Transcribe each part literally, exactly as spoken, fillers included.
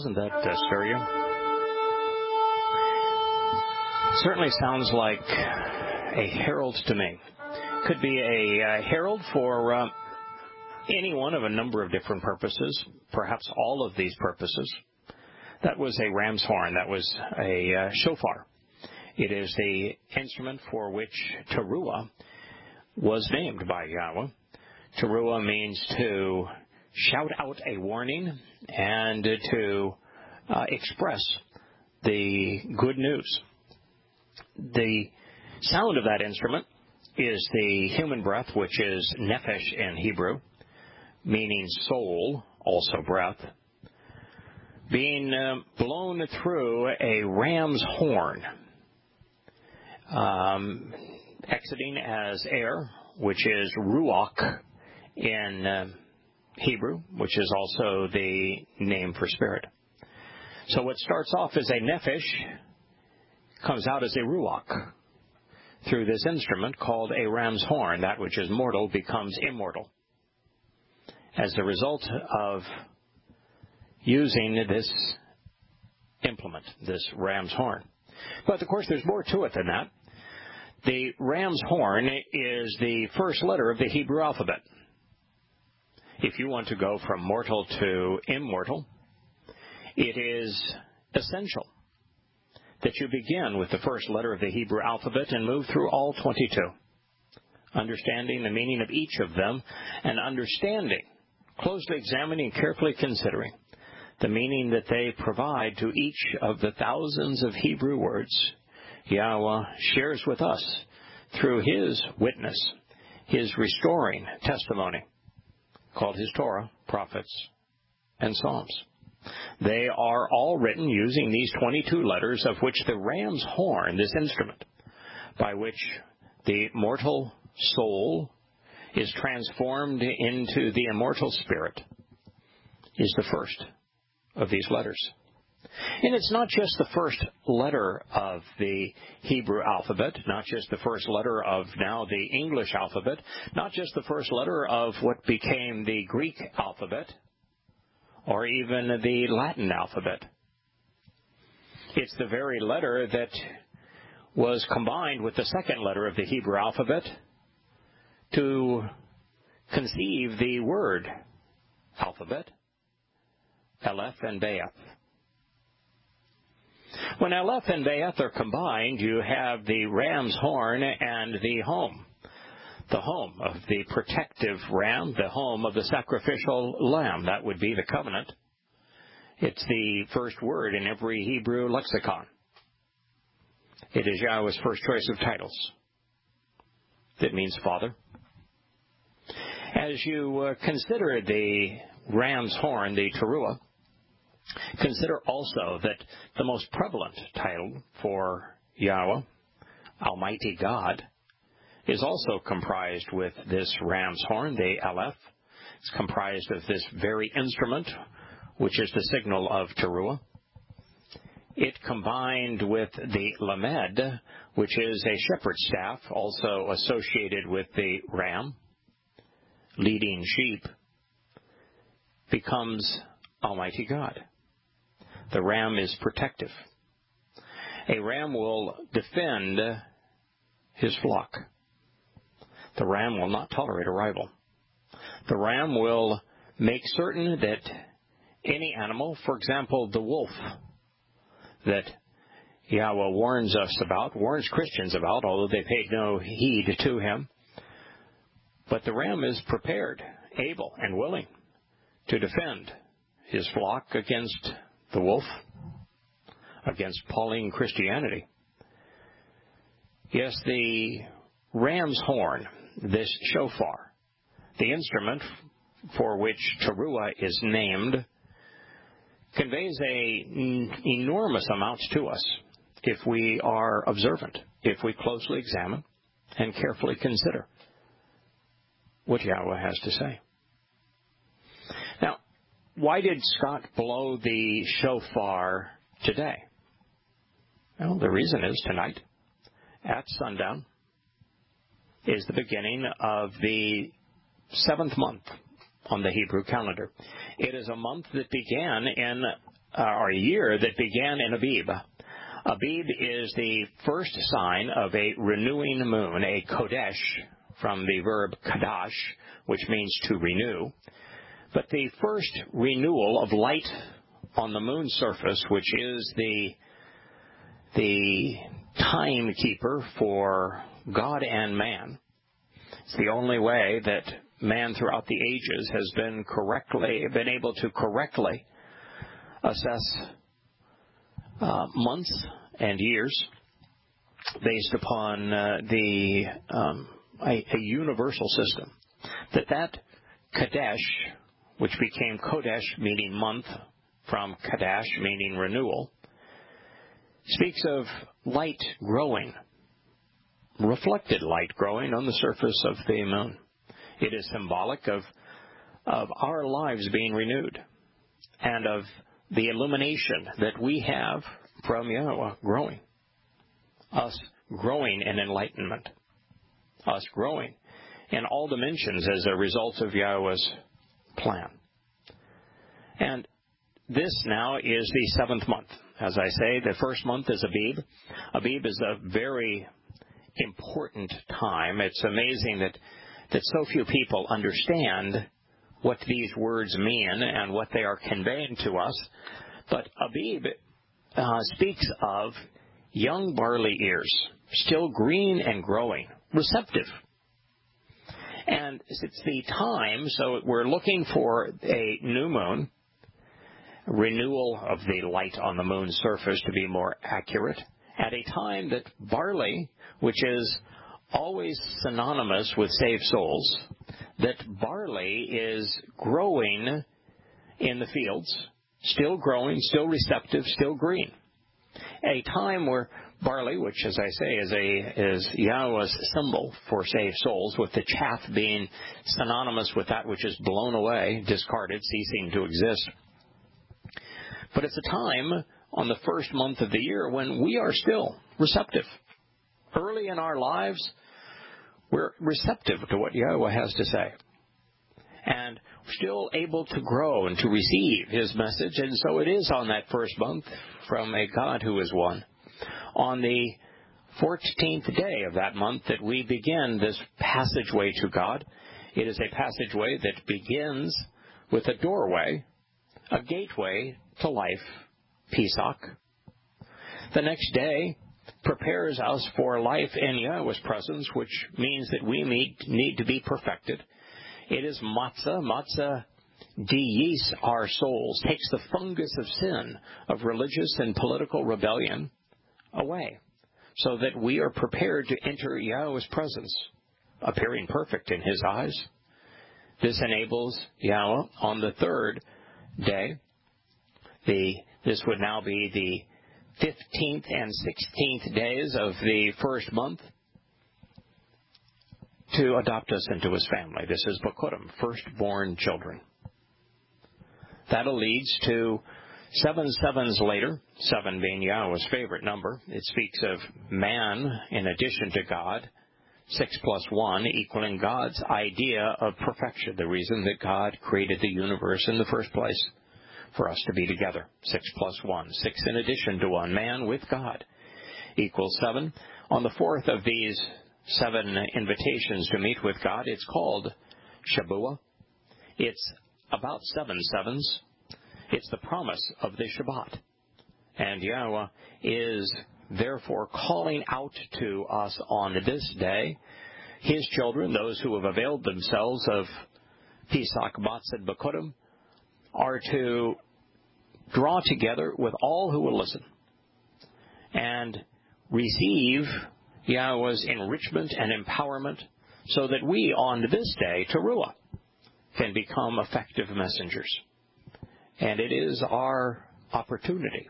Doesn't that uh, stir you? Certainly sounds like a herald to me. Could be a uh, herald for uh, any one of a number of different purposes, perhaps all of these purposes. That was a ram's horn. That was a uh, shofar. It is the instrument for which teruah was named by Yahweh. Teruah means to shout out a warning and to uh, express the good news. The sound of that instrument is the human breath, which is nephesh in Hebrew, meaning soul, also breath, being uh, blown through a ram's horn, um, exiting as air, which is ruach in uh, Hebrew, which is also the name for spirit. So what starts off as a nephesh comes out as a ruach through this instrument called a ram's horn. That which is mortal becomes immortal as the result of using this implement, this ram's horn. But, of course, there's more to it than that. The ram's horn is the first letter of the Hebrew alphabet. If you want to go from mortal to immortal, it is essential that you begin with the first letter of the Hebrew alphabet and move through all twenty-two, understanding the meaning of each of them and understanding, closely examining, carefully considering the meaning that they provide to each of the thousands of Hebrew words Yahweh shares with us through His witness, His restoring testimony, called His Torah, prophets, and Psalms. They are all written using these twenty-two letters, of which the ram's horn, this instrument, by which the mortal soul is transformed into the immortal spirit, is the first of these letters. And it's not just the first letter of the Hebrew alphabet, not just the first letter of now the English alphabet, not just the first letter of what became the Greek alphabet, or even the Latin alphabet. It's the very letter that was combined with the second letter of the Hebrew alphabet to conceive the word alphabet, Aleph and Be'eth. When Aleph and Be'eth are combined, you have the ram's horn and the home. The home of the protective ram, the home of the sacrificial lamb. That would be the covenant. It's the first word in every Hebrew lexicon. It is Yahweh's first choice of titles. That means Father. As you uh, consider the ram's horn, the teruah, consider also that the most prevalent title for Yahweh, Almighty God, is also comprised with this ram's horn, the Aleph. It's comprised of this very instrument, which is the signal of teruah. It combined with the Lamed, which is a shepherd's staff, also associated with the ram, leading sheep, becomes Almighty God. The ram is protective. A ram will defend his flock. The ram will not tolerate a rival. The ram will make certain that any animal, for example, the wolf, that Yahweh warns us about, warns Christians about, although they paid no heed to him, but the ram is prepared, able, and willing to defend his flock against the wolf, against Pauline Christianity. Yes, the ram's horn, this shofar, the instrument for which teruah is named, conveys an enormous amount to us if we are observant, if we closely examine and carefully consider what Yahweh has to say. Now, why did Scott blow the shofar today? Well, the reason is tonight, at sundown, is the beginning of the seventh month on the Hebrew calendar. It is a month that began in uh, or a year that began in Abib. Abib is the first sign of a renewing moon, a kodesh, from the verb kadash, which means to renew. But the first renewal of light on the moon's surface, which is the, the timekeeper for God and man. It's the only way that man throughout the ages has been correctly, been able to correctly assess uh, months and years based upon uh, the um, a, a universal system. That that Kadesh, which became Kodesh, meaning month, from Kadash, meaning renewal, speaks of light growing, reflected light growing on the surface of the moon. It is symbolic of, of our lives being renewed and of the illumination that we have from Yahweh growing, us growing in enlightenment, us growing in all dimensions as a result of Yahweh's plan. And this now is the seventh month. As I say, the first month is Abib. Abib is a very important time. It's amazing that, that so few people understand what these words mean and what they are conveying to us. But Abib uh, speaks of young barley ears, still green and growing, receptive. And it's the time, so we're looking for a new moon, renewal of the light on the moon's surface to be more accurate, at a time that barley, which is always synonymous with saved souls, that barley is growing in the fields, still growing, still receptive, still green. A time where barley, which, as I say, is a is Yahweh's symbol for saved souls, with the chaff being synonymous with that which is blown away, discarded, ceasing to exist. But it's a time on the first month of the year when we are still receptive. Early in our lives, we're receptive to what Yahweh has to say. And still able to grow and to receive His message. And so it is on that first month from a God who is one. On the fourteenth day of that month that we begin this passageway to God. It is a passageway that begins with a doorway, a gateway to life, Pesach. The next day prepares us for life in Yahweh's presence, which means that we need, need to be perfected. It is matzah. Matzah de-yeast our souls, takes the fungus of sin, of religious and political rebellion, away, so that we are prepared to enter Yahweh's presence, appearing perfect in His eyes. This enables Yahweh on the third day. The this would now be the fifteenth and sixteenth days of the first month, to adopt us into His family. This is Bakurim, firstborn children. That leads to seven sevens later, seven being Yahweh's favorite number. It speaks of man in addition to God, six plus one equaling God's idea of perfection, the reason that God created the universe in the first place, for us to be together. Six plus one, six in addition to one, man with God, equals seven. On the fourth of these seven invitations to meet with God, it's called Shabuah. It's about seven sevens. It's the promise of the Shabbat. And Yahweh is therefore calling out to us on this day, His children, those who have availed themselves of Pesach, Matzah, Bakurim, are to draw together with all who will listen and receive Yahweh's enrichment and empowerment, so that we on this day, Teruah, can become effective messengers. And it is our opportunity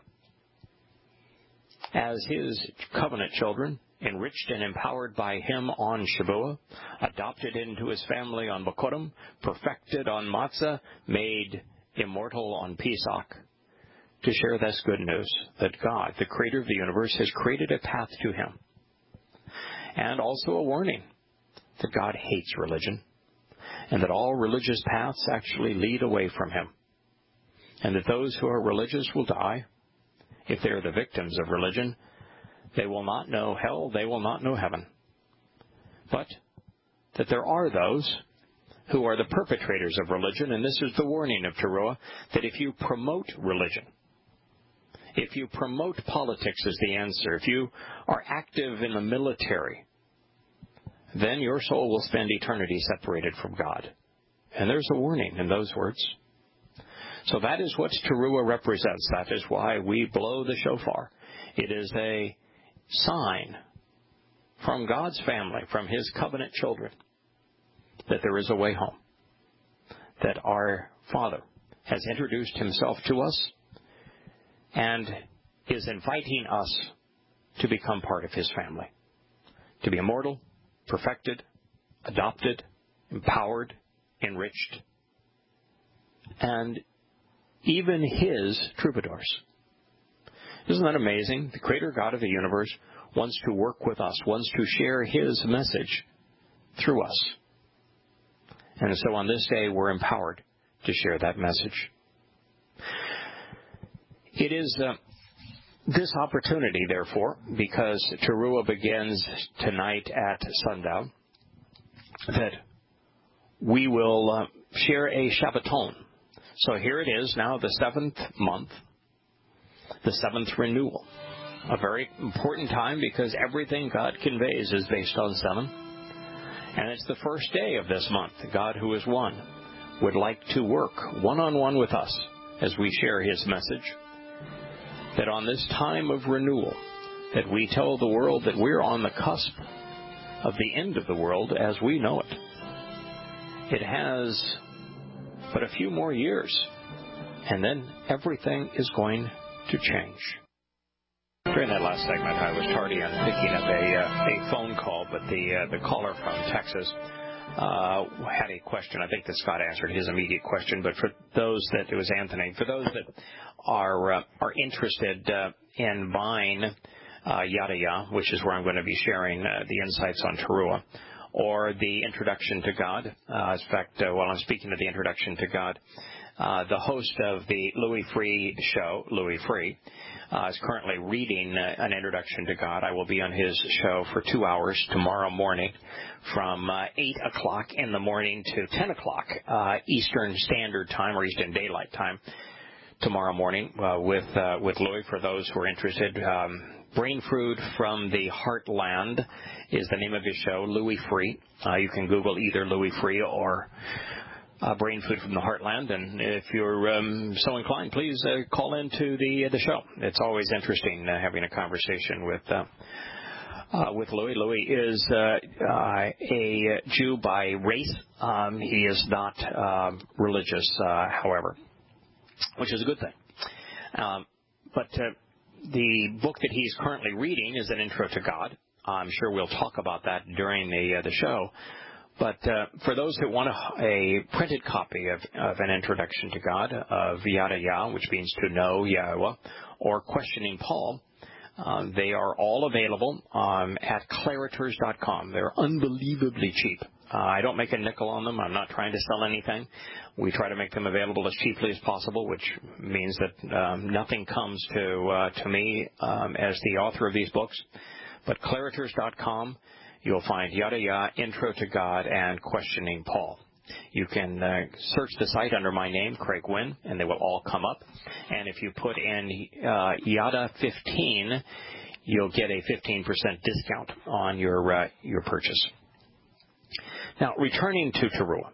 as His covenant children, enriched and empowered by Him on Shabuah, adopted into His family on Bakurim, perfected on Matzah, made immortal on Pesach, to share this good news that God, the Creator of the universe, has created a path to Him. And also a warning that God hates religion, and that all religious paths actually lead away from Him. and that those who are religious will die. If they are the victims of religion, they will not know hell, they will not know heaven. But that there are those who are the perpetrators of religion, and this is the warning of Teruah, that if you promote religion, if you promote politics as the answer, if you are active in the military, then your soul will spend eternity separated from God. And there's a warning in those words. So that is what Teruah represents. That is why we blow the shofar. It is a sign from God's family, from His covenant children, that there is a way home, that our Father has introduced Himself to us and is inviting us to become part of His family, to be immortal, perfected, adopted, empowered, enriched, and even His troubadours. Isn't that amazing? The Creator God of the universe wants to work with us, wants to share His message through us. And so on this day, we're empowered to share that message. It is uh, this opportunity, therefore, because Teruah begins tonight at sundown, that we will uh, share a Shabbaton. So here it is now, the seventh month, the seventh renewal. A very important time because everything God conveys is based on seven. And it's the first day of this month. God, who is one, would like to work one-on-one with us as we share His message. That on this time of renewal, that we tell the world that we're on the cusp of the end of the world as we know it. It has but a few more years, and then everything is going to change. During that last segment, I was tardy on picking up a, uh, a phone call, but the uh, the caller from Texas uh, had a question. I think that Scott answered his immediate question, but for those that, it was Anthony, for those that are uh, are interested uh, in buying uh, Yada Ya, which is where I'm going to be sharing uh, the insights on Teruah, or the Introduction to God. Uh, in fact, uh, while I'm speaking of the Introduction to God, uh, the host of the Louis Free show, Louis Free, uh, is currently reading uh, an Introduction to God. I will be on his show for two hours tomorrow morning from uh, eight o'clock in the morning to ten o'clock uh, Eastern Standard Time, or Eastern Daylight Time, tomorrow morning uh, with uh, with Louis, for those who are interested. Um, Brain Food from the Heartland is the name of his show, Louis Free. Uh, you can Google either Louis Free or uh, Brain Food from the Heartland, and if you're um, so inclined, please uh, call into the uh, the show. It's always interesting uh, having a conversation with uh, uh, with Louis. Louis is uh, uh, a Jew by race. Um, he is not uh, religious, uh, however, which is a good thing. Um, but uh, the book that he's currently reading is An Intro to God. I'm sure we'll talk about that during the uh, the show. But uh, for those that want a, a printed copy of, of An Introduction to God, of Yada Ya, which means to know Yahweh, or Questioning Paul, um, they are all available um, at clariters dot com. They're unbelievably cheap. Uh, I don't make a nickel on them. I'm not trying to sell anything. We try to make them available as cheaply as possible, which means that um, nothing comes to uh, to me um, as the author of these books. But clariters dot com, you'll find Yada Ya, Intro to God, and Questioning Paul. You can uh, search the site under my name, Craig Wynn, and they will all come up. And if you put in uh, Yada fifteen, you'll get a fifteen percent discount on your uh, your purchase. Now, returning to Teruah.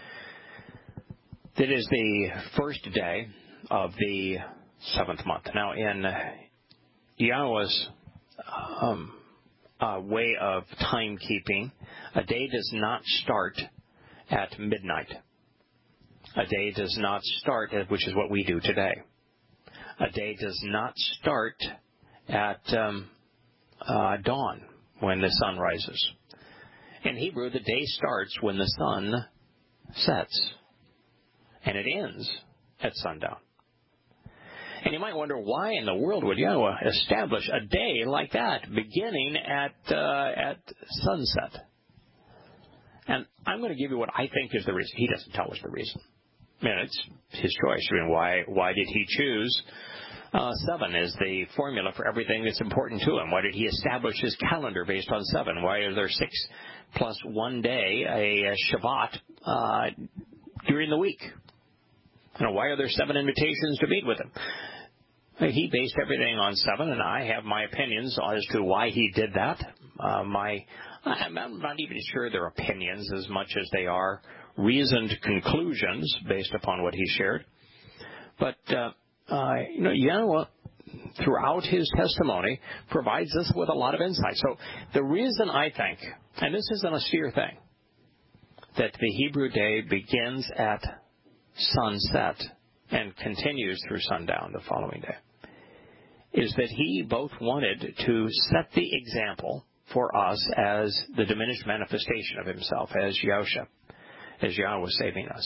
It is the first day of the seventh month. Now, in Yahweh's um, uh, way of timekeeping, a day does not start at midnight. A day does not start, at, which is what we do today. A day does not start at um, uh, dawn, when the sun rises. In Hebrew, the day starts when the sun sets, and it ends at sundown. And you might wonder, why in the world would Yahweh establish a day like that, beginning at uh, at sunset? And I'm going to give you what I think is the reason. He doesn't tell us the reason. mean, it's his choice. I mean, why why did he choose uh, seven as the formula for everything that's important to him? Why did he establish his calendar based on seven? Why are there six plus one day, a, a Shabbat, uh, during the week? You know, why are there seven invitations to meet with him? He based everything on seven, and I have my opinions as to why he did that. Uh, my, I'm not even sure they're opinions as much as they are reasoned conclusions based upon what he shared. But, uh, uh, you know, Yahweh, throughout his testimony, provides us with a lot of insight. So the reason I think, and this is an austere thing, that the Hebrew day begins at sunset and continues through sundown the following day, is that he both wanted to set the example for us as the diminished manifestation of himself, as Yahusha, as Yahweh saving us,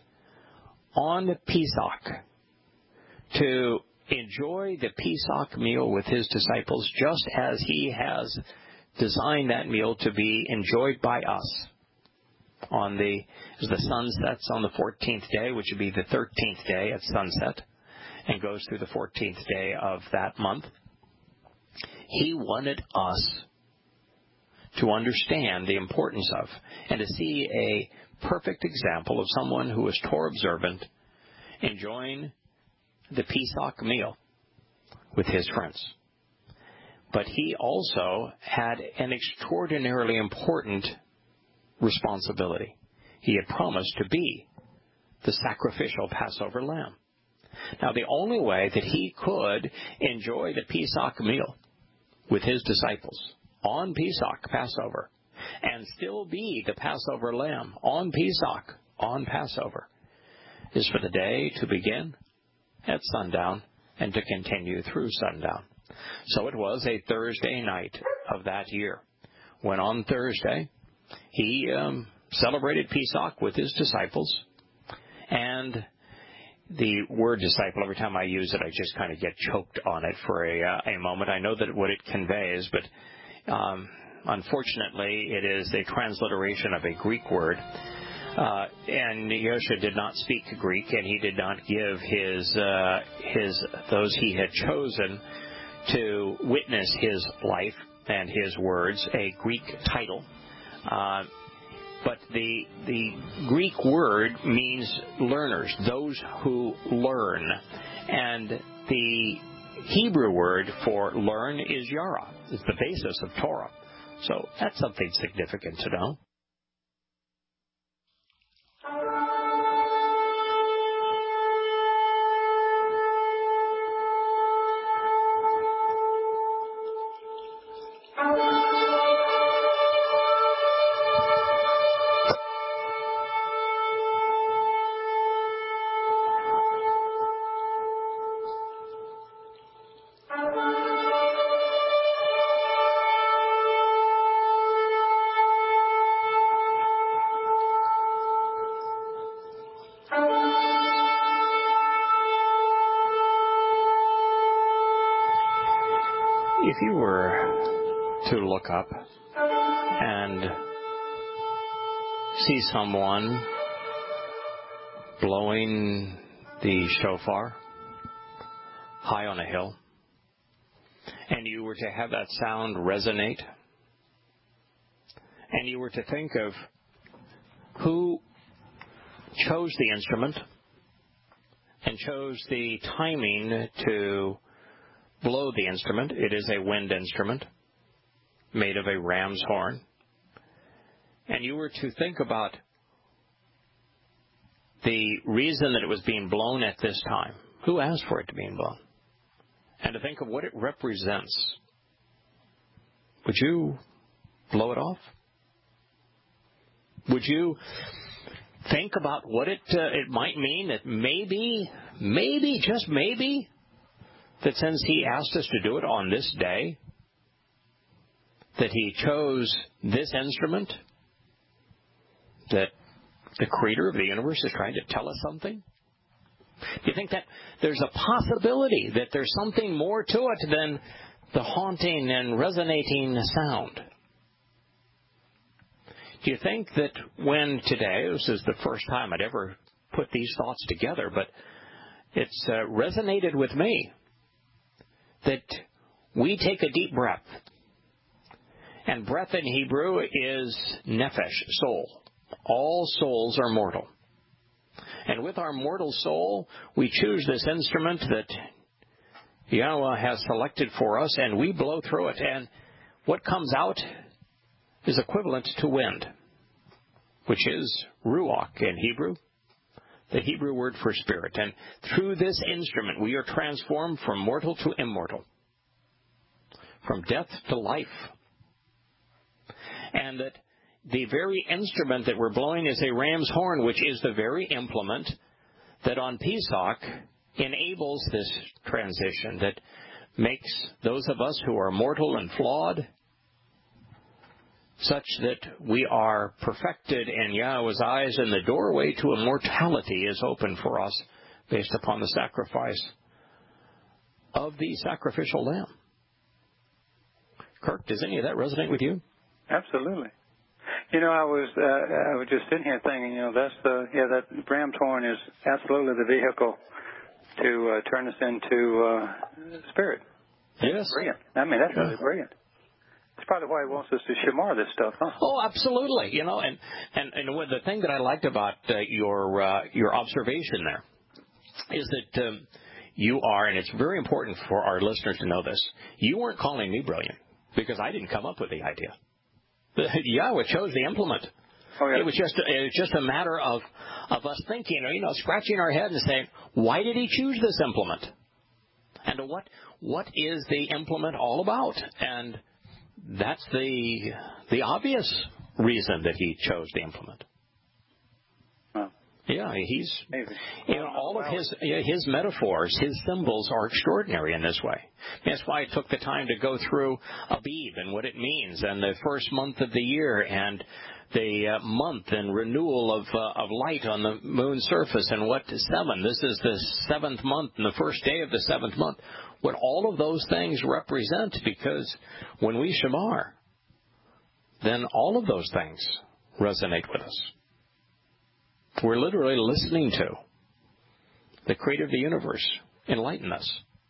on Pesach, to enjoy the Pesach meal with his disciples just as he has designed that meal to be enjoyed by us. On the, as the sun sets on the fourteenth day, which would be the thirteenth day at sunset, and goes through the fourteenth day of that month, he wanted us to understand the importance of and to see a perfect example of someone who was Torah observant enjoying the Pesach meal with his friends. But he also had an extraordinarily important responsibility. He had promised to be the sacrificial Passover lamb. Now, the only way that he could enjoy the Pesach meal with his disciples on Pesach, Passover, and still be the Passover lamb on Pesach, on Passover, is for the day to begin at sundown and to continue through sundown. So it was a Thursday night of that year when on Thursday he um, celebrated Pesach with his disciples. And the word disciple, every time I use it, I just kind of get choked on it for a, uh, a moment. I know that what it conveys, but um, unfortunately it is a transliteration of a Greek word. Uh, and Yahusha did not speak Greek, and he did not give his uh, his those he had chosen to witness his life and his words a Greek title. Uh, but the the Greek word means learners, those who learn. And the Hebrew word for learn is yara. It's the basis of Torah. So that's something significant to know. If you were to look up and see someone blowing the shofar high on a hill, and you were to have that sound resonate, and you were to think of who chose the instrument and chose the timing to blow the instrument. It is a wind instrument made of a ram's horn. And you were to think about the reason that it was being blown at this time. Who asked for it to be blown? And to think of what it represents. Would you blow it off? Would you think about what it uh, it might mean that maybe, maybe, just maybe, that since he asked us to do it on this day, that he chose this instrument, that the creator of the universe is trying to tell us something? Do you think that there's a possibility that there's something more to it than the haunting and resonating sound? Do you think that when today, this is the first time I'd ever put these thoughts together, but it's uh, resonated with me that we take a deep breath. And breath in Hebrew is nephesh, soul. All souls are mortal. And with our mortal soul, we choose this instrument that Yahweh has selected for us, and we blow through it. And what comes out is equivalent to wind, which is ruach in Hebrew, the Hebrew word for spirit. And through this instrument, we are transformed from mortal to immortal, from death to life. And that the very instrument that we're blowing is a ram's horn, which is the very implement that on Pesach enables this transition, that makes those of us who are mortal and flawed such that we are perfected in Yahweh's eyes, and the doorway to immortality is open for us based upon the sacrifice of the sacrificial lamb. Kirk, does any of that resonate with you? Absolutely. You know, I was uh, I was just sitting here thinking, you know, that's the yeah that ram's horn is absolutely the vehicle to uh, turn us into uh, spirit. Yes. Brilliant. I mean, that's really brilliant. That's probably why he wants us to shamar this stuff, huh? Oh, absolutely. You know, and and and what the thing that I liked about uh, your uh, your observation there is that um, you are, and it's very important for our listeners to know this. You weren't calling me brilliant because I didn't come up with the idea. Yahweh chose the implement. Oh, yeah. It was just it was just a matter of of us thinking, you know, scratching our head and saying, why did he choose this implement? And what what is the implement all about? And that's the the obvious reason that he chose the implement. Huh. Yeah, he's Maybe. you know all of his his metaphors, his symbols are extraordinary in this way. That's why I took the time to go through Abib and what it means, and the first month of the year, and the uh, month and renewal of uh, of light on the moon's surface, and what seven. This is the seventh month and the first day of the seventh month. What all of those things represent, because when we shamar, then all of those things resonate with us. We're literally listening to the creator of the universe enlighten us.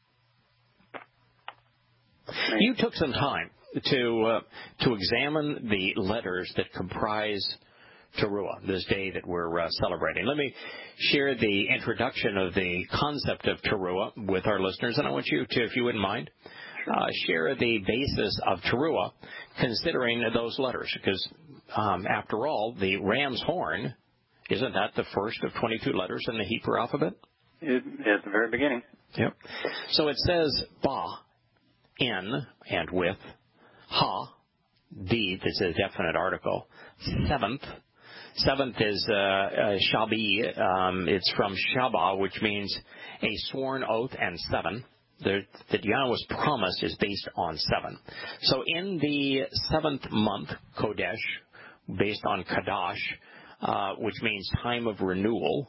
You took some time to uh, to examine the letters that comprise Teruah, this day that we're uh, celebrating. Let me share the introduction of the concept of Teruah with our listeners, and I want you to, if you wouldn't mind, uh, share the basis of Teruah, considering those letters, because um, after all, the ram's horn, isn't that the first of twenty-two letters in the Hebrew alphabet? It, at the very beginning. Yep. So it says ba, in, and with, ha, the, this is a definite article, seventh. Seventh is uh, uh, shabi. Um, it's from shaba, which means a sworn oath, and seven. The, that Yahweh's promise is based on seven. So in the seventh month, Kodesh, based on Kadash, Uh, which means time of renewal.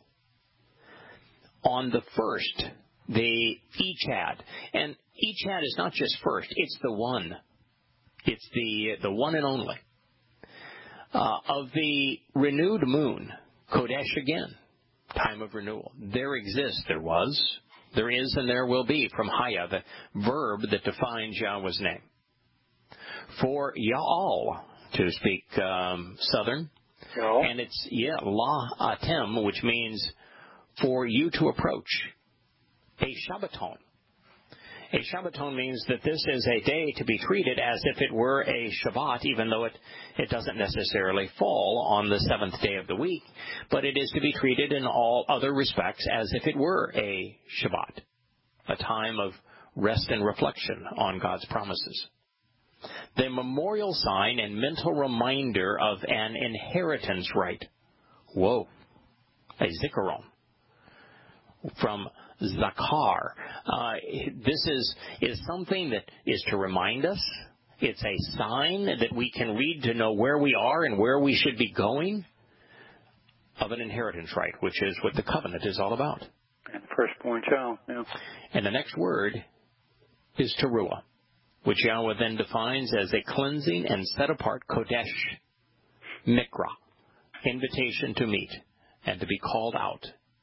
On the first, the Echad. And Echad is not just first, it's the one. It's the the one and only. Uh, of the renewed moon, Kodesh again, time of renewal. There exists, there was, there is, and there will be, from Haya, the verb that defines Yahweh's name. For Ya'al, to speak um, southern, No. and it's, yeah, la atem, which means for you to approach. A Shabbaton. A Shabbaton means that this is a day to be treated as if it were a Shabbat, even though it, it doesn't necessarily fall on the seventh day of the week, but it is to be treated in all other respects as if it were a Shabbat, a time of rest and reflection on God's promises. The memorial sign and mental reminder of an inheritance right. Whoa. A zikaron. From zakar. Uh, this is, is something that is to remind us. It's a sign that we can read to know where we are and where we should be going of an inheritance right, which is what the covenant is all about. And firstborn child, yeah. And the next word is teruah, which Yahweh then defines as a cleansing and set-apart kodesh, mikra, invitation to meet and to be called out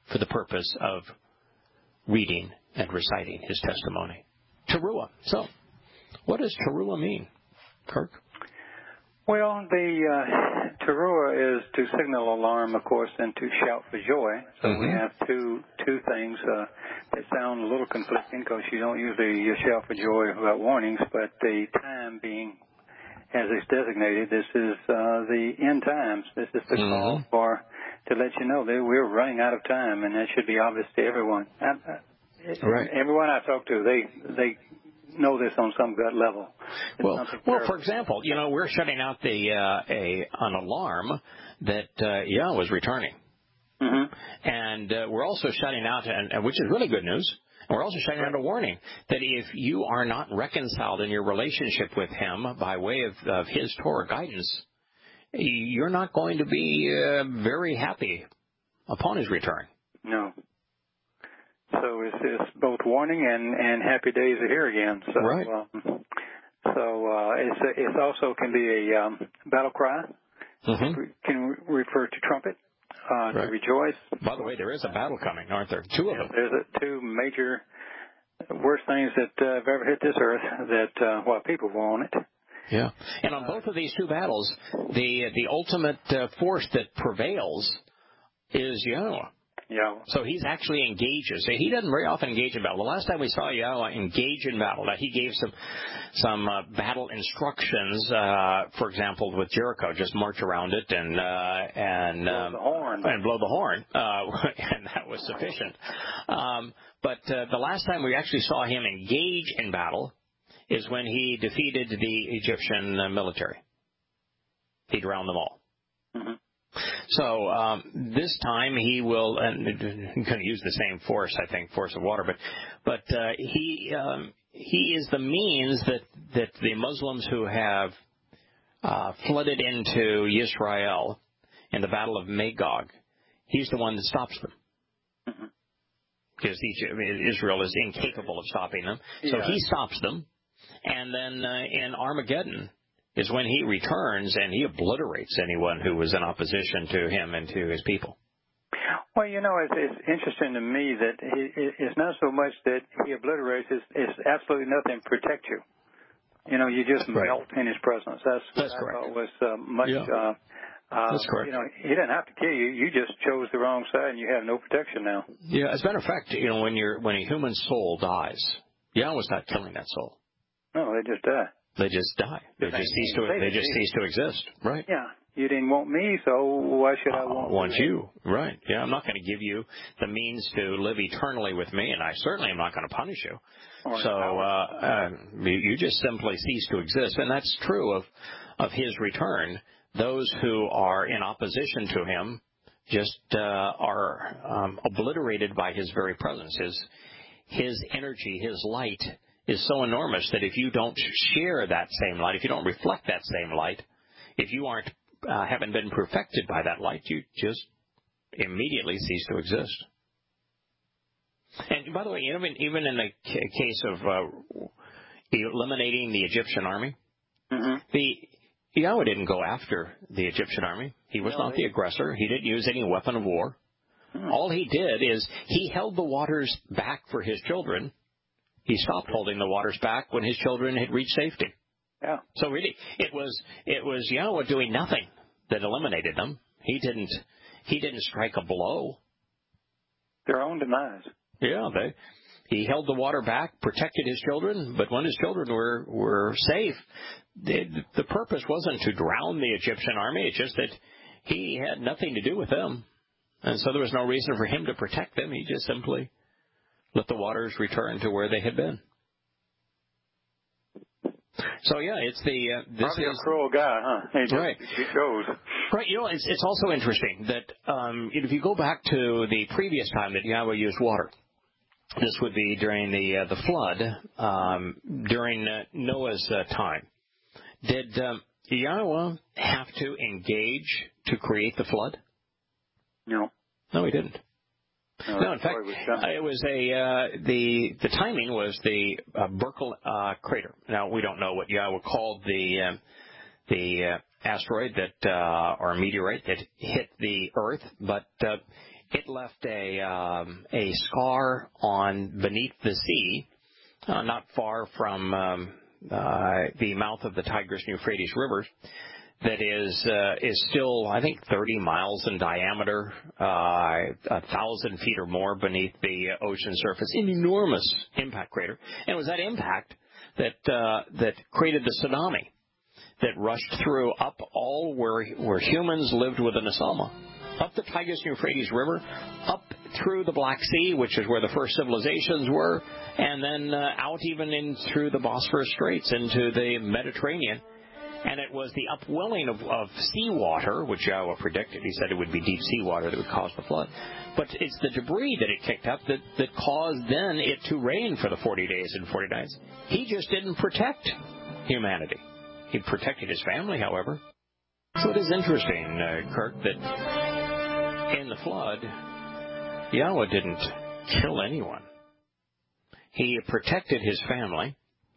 for the purpose of reading and reciting his testimony. Teruah. So, what does Teruah mean, Kirk? Well, the uh, Teruah is to signal alarm, of course, and to shout for joy. So mm-hmm. we have two two things uh, that sound a little conflicting because you don't usually shout for joy about warnings, but the time being as it's designated, this is uh, the end times. This is the mm-hmm. call for to let you know that we're running out of time, and that should be obvious to everyone. I, I, right. Everyone I talk to, they they. know this on some gut level. It's well, well, for example, you know, we're shutting out the uh, a an alarm that uh, Yah was returning, mm-hmm. and uh, we're also shutting out, and which is really good news. We're also shutting out a warning that if you are not reconciled in your relationship with Him by way of, of His Torah guidance, you're not going to be uh, very happy upon His return. No. So it's, it's both warning and, and happy days are here again. So, right. Um, so uh, it's it also can be a um, battle cry. Mm-hmm. It can refer to trumpet, uh, right. to rejoice. By the way, there is a battle coming, aren't there? Two of yeah, them. There's a, two major worst things that uh, have ever hit this earth that, uh, well, people will own it. Yeah. And on both of these two battles, the the ultimate uh, force that prevails is Yahweh. Yeah. So he's actually engages. He doesn't very often engage in battle. The last time we saw Yahweh engage in battle, that he gave some some uh, battle instructions. Uh, for example, with Jericho, just march around it and uh, and blow um, the horn and blow the horn, uh, and that was sufficient. Um, but uh, the last time we actually saw him engage in battle is when he defeated the Egyptian uh, military. He drowned them all. Mm-hmm. So um, this time he will, and I'm going to use the same force, I think, force of water, but but uh, he um, he is the means that that the Muslims who have uh, flooded into Israel in the Battle of Magog, he's the one that stops them. Mm-hmm. Because Israel is incapable of stopping them, so yeah. he stops them, and then uh, in Armageddon is when he returns and he obliterates anyone who was in opposition to him and to his people. Well, you know, it's, it's interesting to me that he, it's not so much that he obliterates, it's, it's absolutely nothing to protect you. You know, you just right. melt in his presence. That's, That's what correct. I thought was uh, much... Yeah. Uh, uh, That's correct. You know, he didn't have to kill you. You just chose the wrong side and you have no protection now. Yeah, as a matter of fact, you know, when you're when a human soul dies, Yahweh's not killing that soul. No, they just die. They just die. They just cease to. They just cease to exist. Right. Yeah. You didn't want me, so why should I want, uh, want you? Right. Yeah. I'm not going to give you the means to live eternally with me, and I certainly am not going to punish you. Or so uh, uh, you just simply cease to exist, and that's true of of his return. Those who are in opposition to him just uh, are um, obliterated by his very presence. His his energy, his light is so enormous that if you don't share that same light, if you don't reflect that same light, if you aren't uh, haven't been perfected by that light, you just immediately cease to exist. And by the way, you know, even in the case of uh, eliminating the Egyptian army, mm-hmm. the Yahweh didn't go after the Egyptian army. He was no, not the aggressor. He didn't use any weapon of war. Mm-hmm. All he did is he held the waters back for his children. He stopped holding the waters back when his children had reached safety. Yeah. So really, it was it was Yahweh doing nothing that eliminated them. He didn't he didn't strike a blow. Their own demise. Yeah, they. He held the water back, protected his children, but when his children were were safe, the, the purpose wasn't to drown the Egyptian army. It's just that he had nothing to do with them, and so there was no reason for him to protect them. He just simply let the waters return to where they had been. So yeah, it's the uh, this Probably is a cruel guy, huh? He just, right. He chose. Right. You know, it's it's also interesting that um, if you go back to the previous time that Yahweh used water, this would be during the uh, the flood, um, during uh, Noah's uh, time. Did um, Yahweh have to engage to create the flood? No. No, he didn't. No, no in fact, it was a uh, the the timing was the uh, Burkle uh, crater. Now we don't know what Yahweh called the uh, the uh, asteroid that uh, or meteorite that hit the Earth, but uh, it left a um, a scar on beneath the sea, uh, not far from um, uh, the mouth of the Tigris and Euphrates rivers. That is uh, is still, I think, thirty miles in diameter, uh, a thousand feet or more beneath the ocean surface. An enormous impact crater, and it was that impact that uh, that created the tsunami that rushed through up all where where humans lived within a Selma, up the Tigris and Euphrates River, up through the Black Sea, which is where the first civilizations were, and then uh, out even in through the Bosphorus Straits into the Mediterranean. And it was the upwelling of, of seawater, which Yahweh predicted. He said it would be deep seawater that would cause the flood. But it's the debris that it kicked up that, that caused then it to rain for the forty days and forty nights. He just didn't protect humanity. He protected his family, however. So it is interesting, uh, Kirk, that in the flood, Yahweh didn't kill anyone. He protected his family.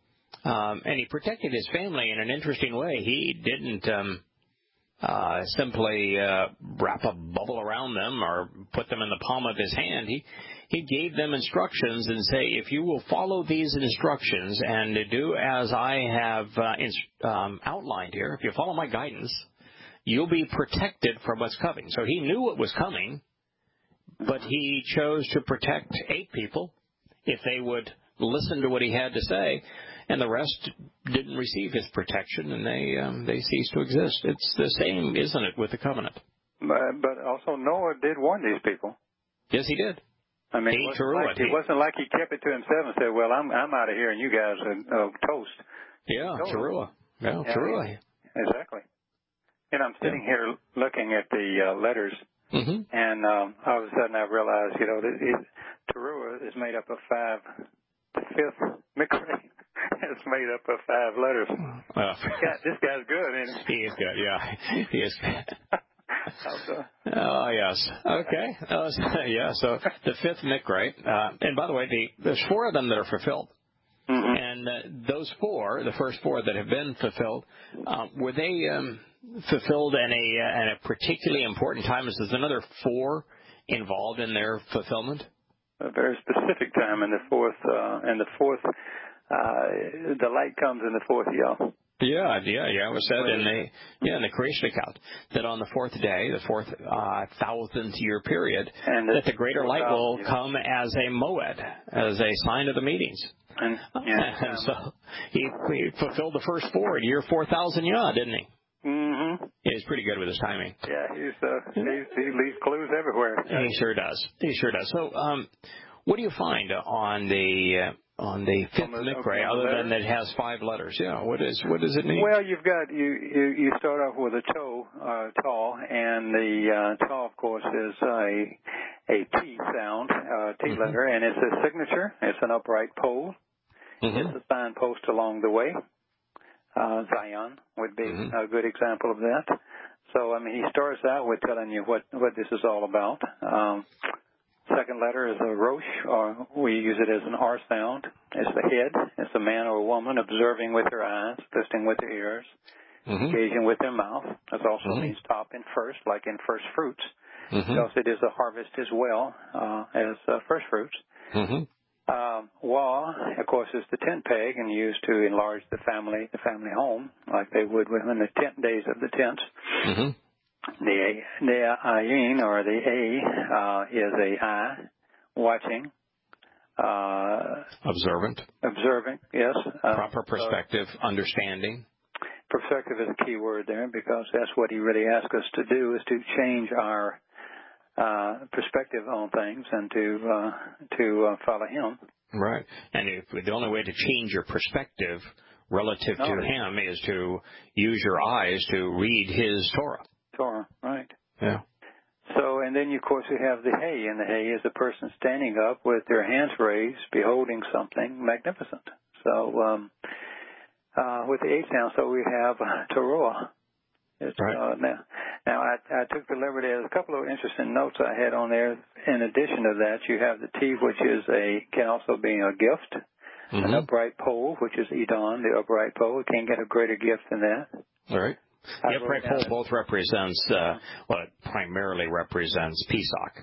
Um, and he protected his family in an interesting way. He didn't um, uh, simply uh, wrap a bubble around them or put them in the palm of his hand. He he gave them instructions and say, if you will follow these instructions and do as I have uh, in, um, outlined here, if you follow my guidance, you'll be protected from what's coming. So he knew what was coming, but he chose to protect eight people if they would listen to what he had to say. And the rest didn't receive his protection, and they um, they ceased to exist. It's the same, isn't it, with the covenant? But, but also Noah did warn these people. Yes, he did. I mean, he it wasn't, like, it wasn't like he kept it to himself and said, well, I'm I'm out of here and you guys are uh, toast. Yeah, Teruah. Yeah, yeah, Teruah. Exactly. And I'm sitting yeah. here looking at the uh, letters, mm-hmm. and um, all of a sudden I realized, you know, that it, Teruah is made up of five, the fifth Mikra. It's made up of five letters. Uh, this, guy, this guy's good, isn't he? He is good, yeah. He is good. Also. Oh, yes. Okay. Uh, yeah, so the fifth Mikra. Uh, and by the way, the, there's four of them that are fulfilled. Mm-hmm. And uh, those four, the first four that have been fulfilled, uh, were they um, fulfilled in a, uh, in a particularly important time? Is there another four involved in their fulfillment? A very specific time in the fourth, uh, in the fourth, uh, the light comes in the fourth year. Yeah, yeah, yeah. It was said in the yeah in the creation account that on the fourth day, the fourth uh, thousandth year period, and that the greater light will years. come as a moed, as a sign of the meetings. And, yeah, and so he, he fulfilled the first four in year four thousand Yah, didn't he? Mm-hmm. He's pretty good with his timing. Yeah, he's uh, he's, he leaves clues everywhere. He sure does. He sure does. So, um, what do you find on the uh, on the fifth Mikra, other than that it has five letters? Yeah, what is what does it mean? Well, you've got you you, you start off with a toe, uh, taw, and the uh, taw, of course, is a a T sound, uh, T mm-hmm. letter, and it's a signature. It's an upright pole. Mm-hmm. It's a signpost along the way. Uh, Zion would be mm-hmm. a good example of that. So, I mean, he starts out with telling you what, what this is all about. Um, second letter is a rosh, or we use it as an R sound. It's the head. It's a man or a woman observing with their eyes, listening with their ears, mm-hmm. engaging with their mouth. That also mm-hmm. means top and first, like in first fruits. Mm-hmm. Because it is a harvest as well uh, as uh, first fruits. Mm-hmm. Um, Wah, of course, is the tent peg and used to enlarge the family, the family home, like they would within the tent days of the tents. Mm-hmm. The the ayin, or the a, uh, is a eye, watching, uh, observant, observing, yes, uh, proper perspective, uh, understanding. Perspective is a key word there, because that's what he really asks us to do, is to change our Uh, perspective on things and to uh, to uh, follow him. Right, and if, the only way to change your perspective relative no, to him is to use your eyes to read his Torah. Torah, right? Yeah. So, and then of course we have the hay, and the hay is a person standing up with their hands raised, beholding something magnificent. So, um, uh, with the eight sound, so we have uh, Teruah. It's, right. uh, now, now I, I took the liberty. There's a couple of interesting notes I had on there. In addition to that, you have the T, which is a can also be a gift, mm-hmm. an upright pole, which is Edon, the upright pole. You can't get a greater gift than that. All right. The upright pole both represents, uh, well, it primarily represents Pesach,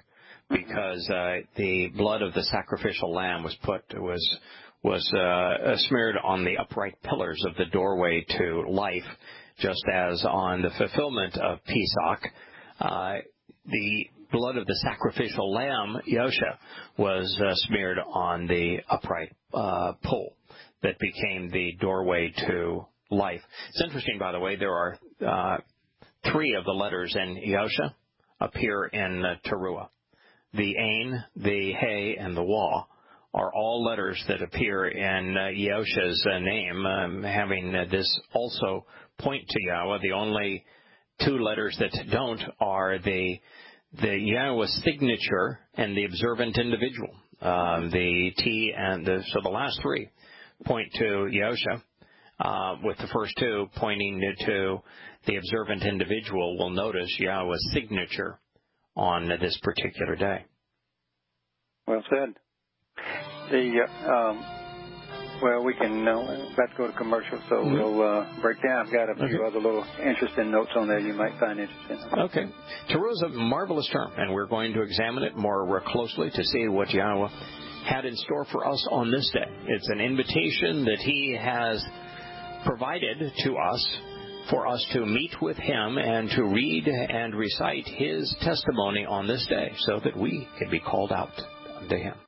because uh, the blood of the sacrificial lamb was put was was uh, smeared on the upright pillars of the doorway to life, just as on the fulfillment of Pesach, uh, the blood of the sacrificial lamb, Yosha, was uh, smeared on the upright uh, pole that became the doorway to life. It's interesting, by the way, there are uh, three of the letters in Yosha appear in uh, Teruah. The Ain, the He, and the Wa are all letters that appear in uh, Yosha's uh, name, um, having uh, this also point to Yahweh. The only two letters that don't are the the Yahweh signature and the observant individual. Um, the T and the so the last three point to Yosha, uh, with the first two pointing to the observant individual. We'll notice Yahweh's signature on this particular day. Well said. The uh, um, well, we can uh, let's go to commercial, so mm-hmm. we'll uh, break down. I've got a few okay. other little interesting notes on there you might find interesting. Okay. Teruah is a marvelous term, and we're going to examine it more closely to see what Yahweh had in store for us on this day. It's an invitation that He has provided to us for us to meet with Him and to read and recite His testimony on this day so that we can be called out unto Him.